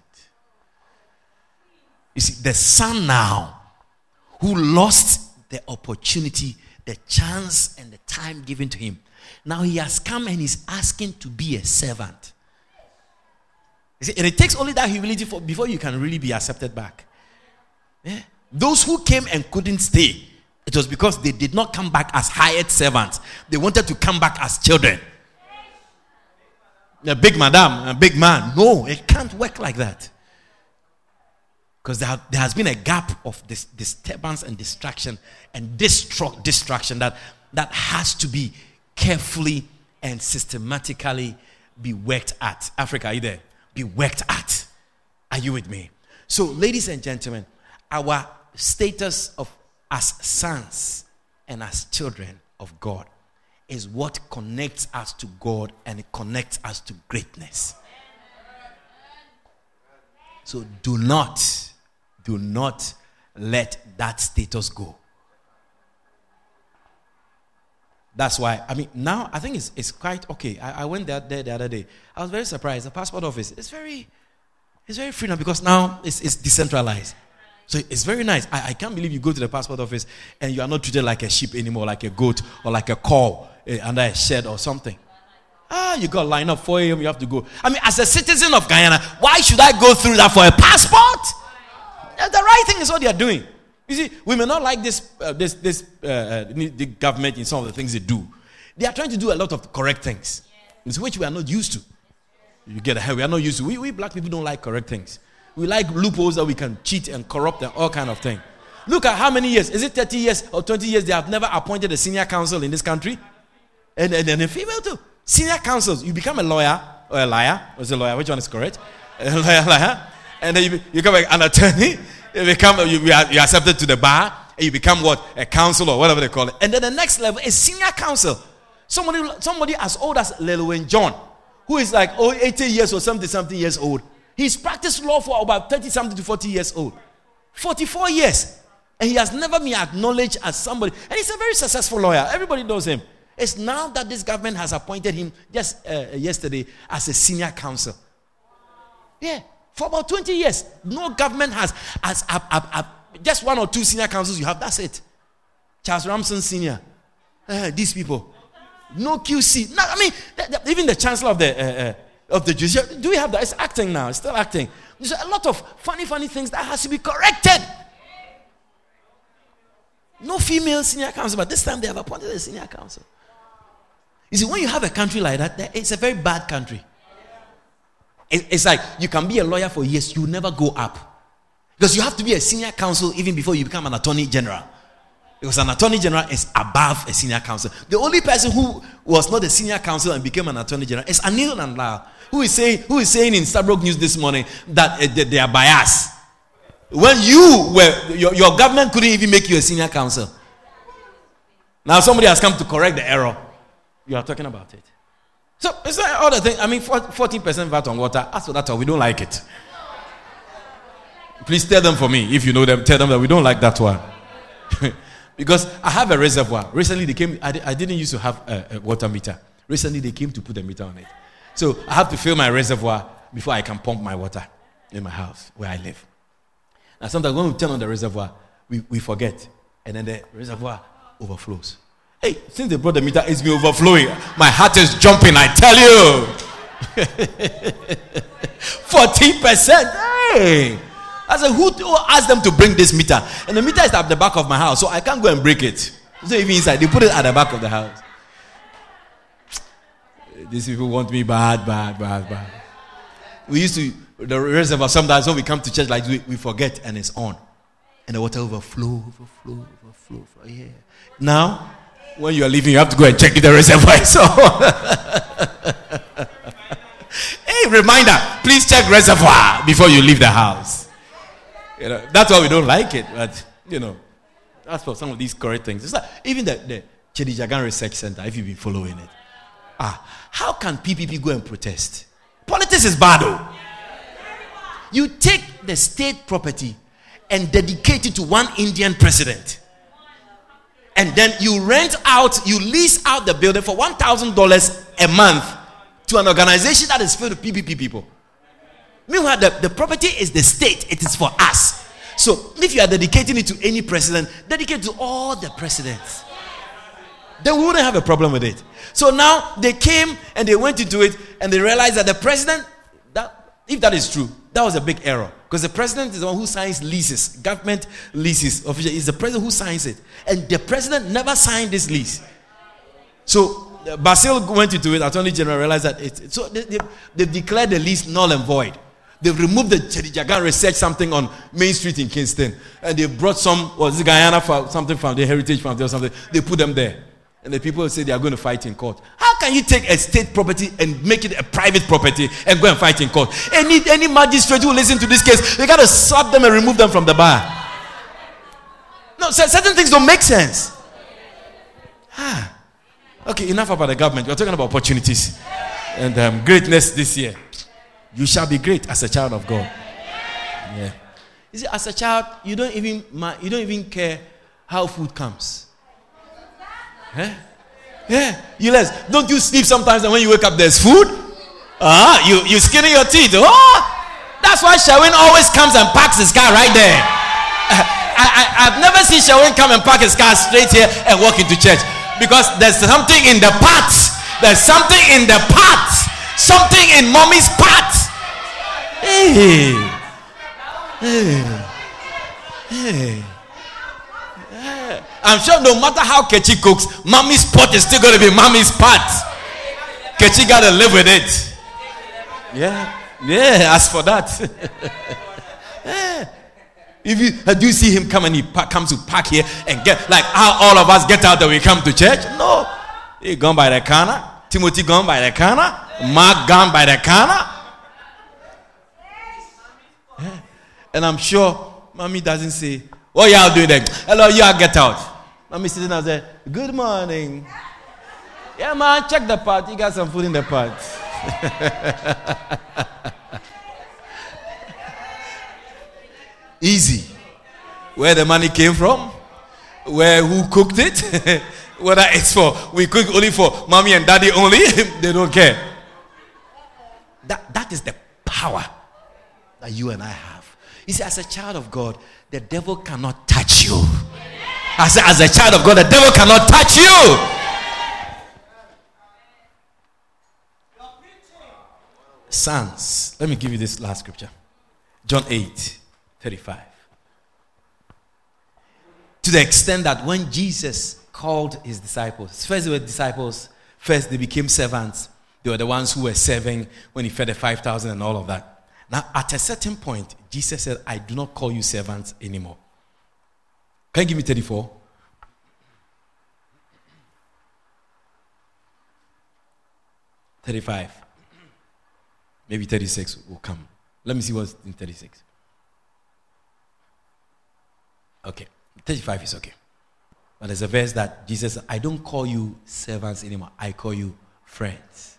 You see, the son now, who lost the opportunity, the chance, and the time given to him, now he has come and he's asking to be a servant. You see, and it takes only that humility before you can really be accepted back. Yeah? Those who came and couldn't stay, it was because they did not come back as hired servants. They wanted to come back as children. A big madam, a big man. No, it can't work like that. Because there has been a gap of this disturbance and distraction and distraction that has to be carefully and systematically be worked at. Africa, are you there? Be worked at. Are you with me? So, ladies and gentlemen, our status as sons and as children of God is what connects us to God, and it connects us to greatness. So do not let that status go. That's why, now I think it's quite okay. I went there the other day. I was very surprised. The passport office is very free now, because now it's decentralized. So it's very nice. I can't believe you go to the passport office and you are not treated like a sheep anymore, like a goat or like a cow under a shed or something. You got to line up 4 a.m. You have to go. As a citizen of Guyana, why should I go through that for a passport? The right thing is what they are doing. You see, we may not like the government in some of the things they do. They are trying to do a lot of correct things, which we are not used to. You get ahead. We are not used to. We black people don't like correct things. We like loopholes that we can cheat and corrupt and all kind of thing. Look at how many years. Is it 30 years or 20 years they have never appointed a senior counsel in this country? And a female too. Senior counsels. You become a lawyer or a liar. Or is a lawyer? Which one is correct? A liar. And then you become an attorney. You are accepted to the bar. And you become what? A counsel or whatever they call it. And then the next level is senior counsel. Somebody as old as Lil Wayne John, who is like 80 years or something years old. He's practiced law for about 30 something to 40 years old. 44 years. And he has never been acknowledged as somebody. And he's a very successful lawyer. Everybody knows him. It's now that this government has appointed him just yesterday as a senior counsel. Yeah. For about 20 years, no government has just one or two senior counsels you have. That's it. Charles Ramson Sr. These people. No QC. No, I mean, even the chancellor of the judiciary. Do we have that? It's acting now. It's still acting. There's a lot of funny things that has to be corrected. No female senior counsel, but this time they have appointed a senior counsel. You see, when you have a country like that, it's a very bad country. It's like you can be a lawyer for years, you never go up. Because you have to be a senior counsel even before you become an attorney general. Because an attorney general is above a senior counsel. The only person who was not a senior counsel and became an attorney general is Anil Nandlal, who is saying in Starbrook News this morning that they are biased. When your government couldn't even make you a senior counsel. Now somebody has come to correct the error. You are talking about it. So it's like all the thing. I mean, 14% VAT on water. As for that, we don't like it. Please tell them for me. If you know them, tell them that we don't like that one. Because I have a reservoir. Recently they came. I didn't used to have a water meter. Recently they came to put a meter on it. So I have to fill my reservoir before I can pump my water in my house where I live. Now sometimes when we turn on the reservoir, we forget. And then the reservoir overflows. Hey, since they brought the meter, it's been overflowing. My heart is jumping, I tell you. 40%. Hey. I said, who asked them to bring this meter? And the meter is at the back of my house, so I can't go and break it. It's not even inside. They put it at the back of the house. These people want me bad. We used to, the reservoir, sometimes when we come to church, like we forget and it's on. And the water overflow. Yeah. Now, when you are leaving, you have to go and check if the reservoir is on. Hey, reminder, please check reservoir before you leave the house. You know, that's why we don't like it. But, that's for some of these correct things. It's like, even the Chedi Jagan Research Center, if you've been following it. How can PPP go and protest? Politics is bad, though. You take the state property and dedicate it to one Indian president. And then you lease out the building for $1,000 a month to an organization that is filled with PPP people. Meanwhile, the property is the state. It is for us. So if you are dedicating it to any president, dedicate it to all the presidents. Then we wouldn't have a problem with it. So now they came and they went into it and they realized that the president, if that is true, that was a big error. Because the president is the one who signs leases, government leases. Officially, it's the president who signs it. And the president never signed this lease. So Basil went into it, Attorney General realized that they've declared the lease null and void. They've removed the Chedi Jagan Research something on Main Street in Kingston. And they brought Guyana something from the Heritage Foundation or something. They put them there. And the people say they are going to fight in court. How can you take a state property and make it a private property and go and fight in court? Any magistrate who listen to this case, they got to slap them and remove them from the bar. No, certain things don't make sense. Okay, enough about the government. We're talking about opportunities and greatness this year. You shall be great as a child of God. Yeah. You see, as a child, you don't even care how food comes. Huh? Yeah. Don't you sleep sometimes and when you wake up there's food? You skinning your teeth. Oh, that's why Sherwin always comes and parks his car right there. I've never seen Sherwin come and park his car straight here and walk into church. Because there's something in the parts. There's something in the parts. Something in mommy's parts. Hey. I'm sure no matter how Kechi cooks, mommy's pot is still going to be mommy's pot. Kechi got to live with it. Yeah, as for that. If you do you see him come and he comes to park here and get like how all of us get out that we come to church? No. He gone by the corner. Timothy gone by the corner. Mark gone by the corner. Yeah. And I'm sure mommy doesn't say, what y'all doing there? Hello, y'all get out. Mommy sitting out there, good morning. Yeah, man, check the pot. You got some food in the pot. Easy. Where the money came from, who cooked it, whether it's we cook only for mommy and daddy only, they don't care. That is the power that you and I have. You see, as a child of God, the devil cannot touch you. As a child of God, the devil cannot touch you. Sons, let me give you this last scripture. John 8:35. To the extent that when Jesus called his disciples, first they were disciples, first they became servants. They were the ones who were serving when he fed the 5,000 and all of that. Now, at a certain point, Jesus said, I do not call you servants anymore. Can you give me 34? $35. Maybe 36 will come. Let me see what's in 36. Okay. 35 is okay. But there's a verse that Jesus said, I don't call you servants anymore. I call you friends.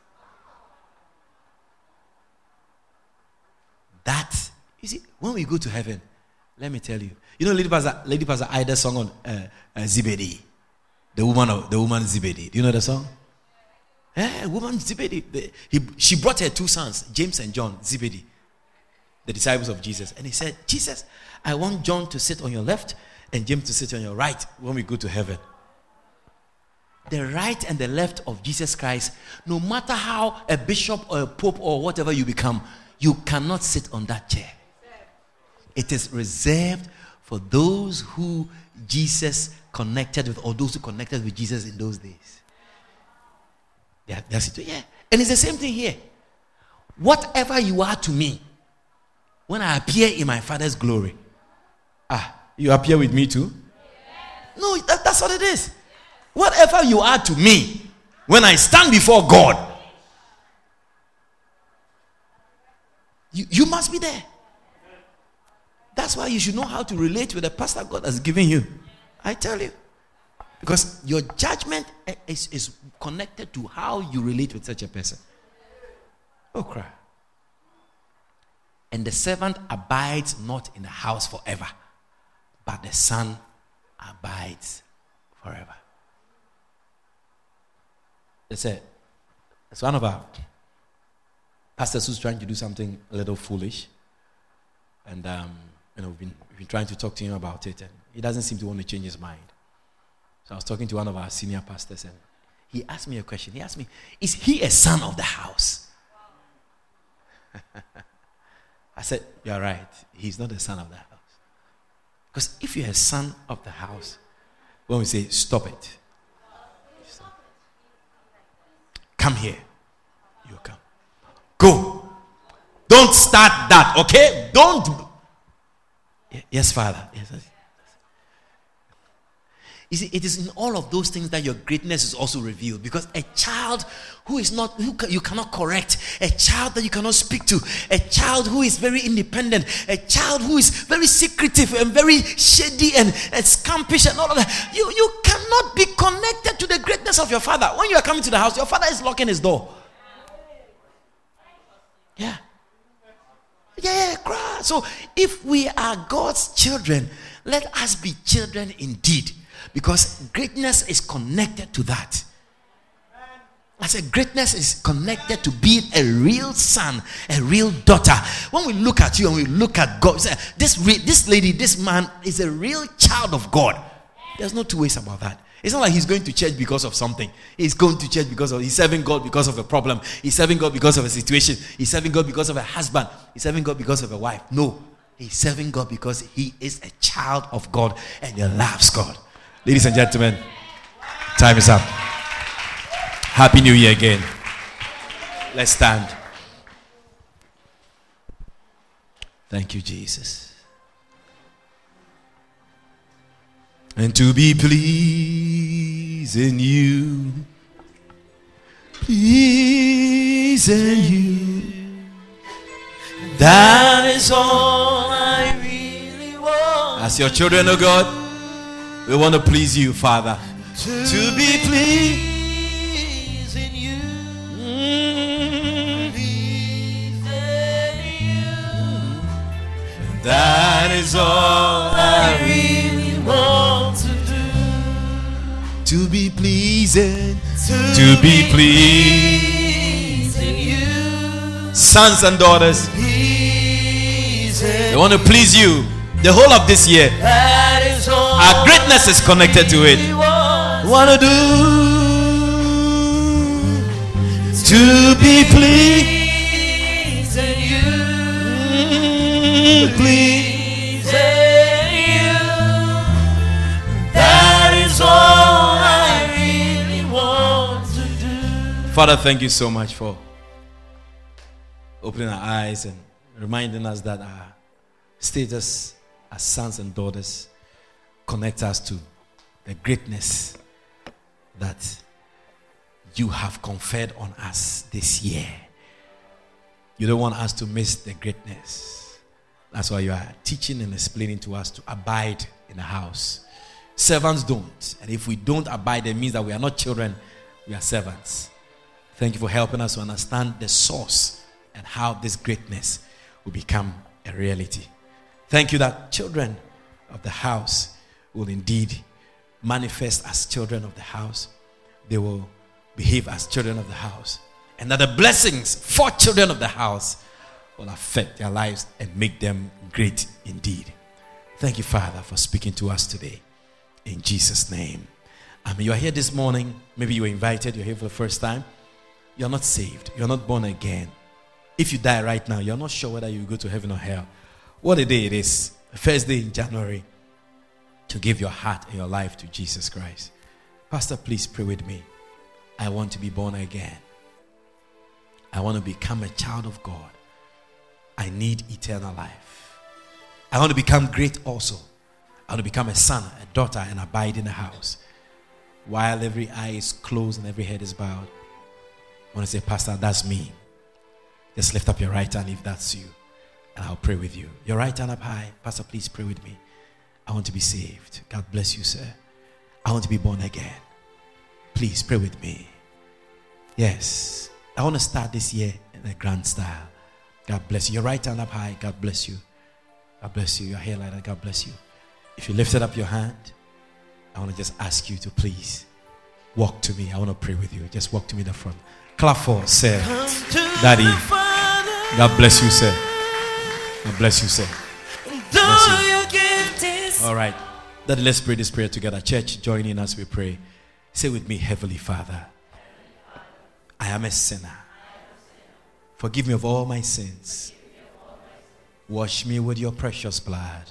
That, you see, when we go to heaven, let me tell you. You know Lady Pastor Ida's song on Zebedee. The woman Zebedee. Do you know the song? Woman Zebedee. She brought her two sons, James and John Zebedee, the disciples of Jesus. And he said, Jesus, I want John to sit on your left and James to sit on your right when we go to heaven. The right and the left of Jesus Christ, no matter how a bishop or a pope or whatever you become, you cannot sit on that chair. It is reserved for those who Jesus connected with, or those who connected with Jesus in those days. Yeah. And it's the same thing here. Whatever you are to me, when I appear in my Father's glory, you appear with me too? No, that's what it is. Whatever you are to me, when I stand before God, you must be there. That's why you should know how to relate with the pastor God has given you. I tell you. Because your judgment is connected to how you relate with such a person. Oh, cry. And the servant abides not in the house forever, but the son abides forever. It's one of our pastors who's trying to do something a little foolish. And we've been trying to talk to him about it, and he doesn't seem to want to change his mind. So I was talking to one of our senior pastors, and he asked me a question. He asked me, is he a son of the house? I said, you're right. He's not a son of the house. Because if you're a son of the house, when we say, stop it. Come here. You come. Go. Don't start that, okay? Don't. Yes, Father. Yes. You see, it is in all of those things that your greatness is also revealed. Because a child who you cannot correct, a child that you cannot speak to, a child who is very independent, a child who is very secretive and very shady and scampish and all of that, you cannot be connected to the greatness of your father. When you are coming to the house, your father is locking his door. Yeah. Cry. So if we are God's children, let us be children indeed. Because greatness is connected to that. I said greatness is connected to being a real son, a real daughter. When we look at you and we look at God, this lady, this man is a real child of God. There's no two ways about that. It's not like he's going to church because of something. He's going to church because he's serving God because of a problem. He's serving God because of a situation. He's serving God because of a husband. He's serving God because of a wife. No. He's serving God because he is a child of God and he loves God. Ladies and gentlemen, time is up. Happy New Year again. Let's stand. Thank you, Jesus. And to be pleasing you, that is all I really As your children, oh God, we want to please you, Father. To be pleased in you. That is all I really want to do. To be pleasing, to be pleasing you. Sons and daughters, they want to please you the whole of this year. Our greatness is connected to it. Want to do to be pleasing you. Pleasing you. That is all I really want to do. Father, thank you so much for opening our eyes and reminding us that our status as sons and daughters connects us to the greatness that you have conferred on us this year. You don't want us to miss the greatness. That's why you are teaching and explaining to us to abide in the house. Servants don't. And if we don't abide, it means that we are not children, we are servants. Thank you for helping us to understand the source and how this greatness will become a reality. Thank you that children of the house will indeed manifest as children of the house. They will behave as children of the house. And that the blessings for children of the house will affect their lives and make them great indeed. Thank you, Father, for speaking to us today. In Jesus' name. You are here this morning. Maybe you were invited. You're here for the first time. You're not saved. You're not born again. If you die right now, you're not sure whether you go to heaven or hell. What a day it is. The first day in January to give your heart and your life to Jesus Christ. Pastor, please pray with me. I want to be born again. I want to become a child of God. I need eternal life. I want to become great also. I want to become a son, a daughter, and abide in the house. While every eye is closed and every head is bowed, I want to say, Pastor, that's me. Just lift up your right hand if that's you, and I'll pray with you. Your right hand up high. Pastor, please pray with me. I want to be saved. God bless you, sir. I want to be born again. Please pray with me. Yes. I want to start this year in a grand style. God bless you. Your right hand up high. God bless you. God bless you. Your hair like that. God bless you. If you lifted up your hand, I want to just ask you to please walk to me. I want to pray with you. Just walk to me in the front. Clap for, sir. Daddy. God bless you, sir. God bless you, sir. Bless you. All right. Daddy, let's pray this prayer together. Church, join in as we pray. Say with me, Heavenly Father, I am a sinner. Forgive me of all my sins. Wash me with your precious blood.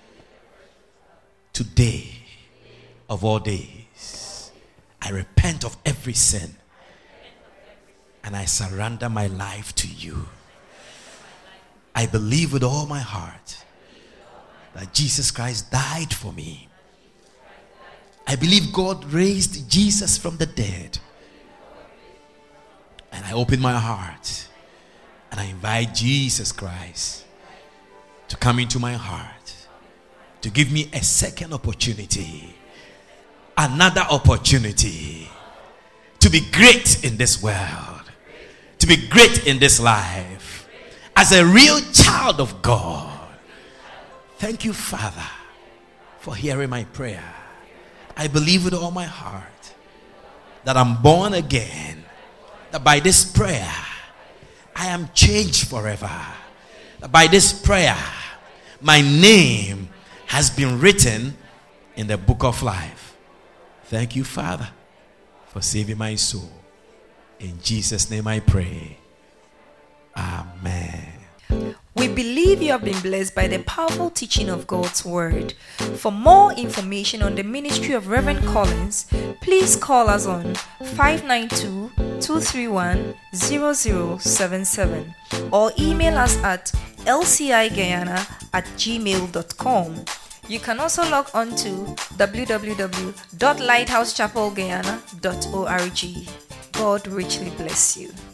Today, of all days, I repent of every sin and I surrender my life to you. I believe with all my heart that Jesus Christ died for me. I believe God raised Jesus from the dead. And I open my heart and I invite Jesus Christ to come into my heart, to give me a second opportunity, another opportunity to be great in this world, to be great in this life, as a real child of God. Thank you, Father, for hearing my prayer. I believe with all my heart that I'm born again, that by this prayer I am changed forever, that by this prayer my name has been written in the book of life. Thank you, Father, for saving my soul. In Jesus' name I pray. Amen. We believe you have been blessed by the powerful teaching of God's Word. For more information on the ministry of Reverend Collins, please call us on 592-231-0077 or email us at lciguyana@gmail.com. You can also log on to www.lighthousechapelguyana.org. God richly bless you.